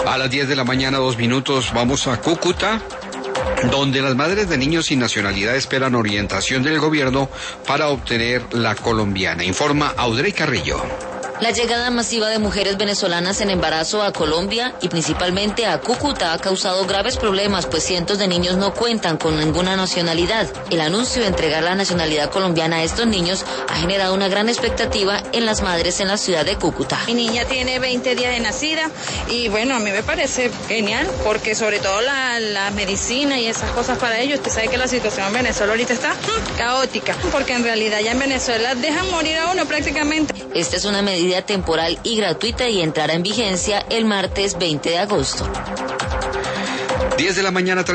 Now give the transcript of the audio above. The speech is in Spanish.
A las 10 de la mañana, 2 minutos, vamos a Cúcuta, donde las madres de niños sin nacionalidad esperan orientación del gobierno para obtener la colombiana. Informa Audrey Carrillo. La llegada masiva de mujeres venezolanas en embarazo a Colombia y principalmente a Cúcuta ha causado graves problemas, pues cientos de niños no cuentan con ninguna nacionalidad. El anuncio de entregar la nacionalidad colombiana a estos niños ha generado una gran expectativa en las madres en la ciudad de Cúcuta. Mi niña tiene 20 días de nacida y bueno, a mí me parece genial, porque sobre todo la medicina y esas cosas para ellos, usted sabe que la situación en Venezuela ahorita está caótica, porque en realidad ya en Venezuela dejan morir a uno prácticamente. Esta es una medida temporal y gratuita y entrará en vigencia el martes 20 de agosto. 10 de la mañana.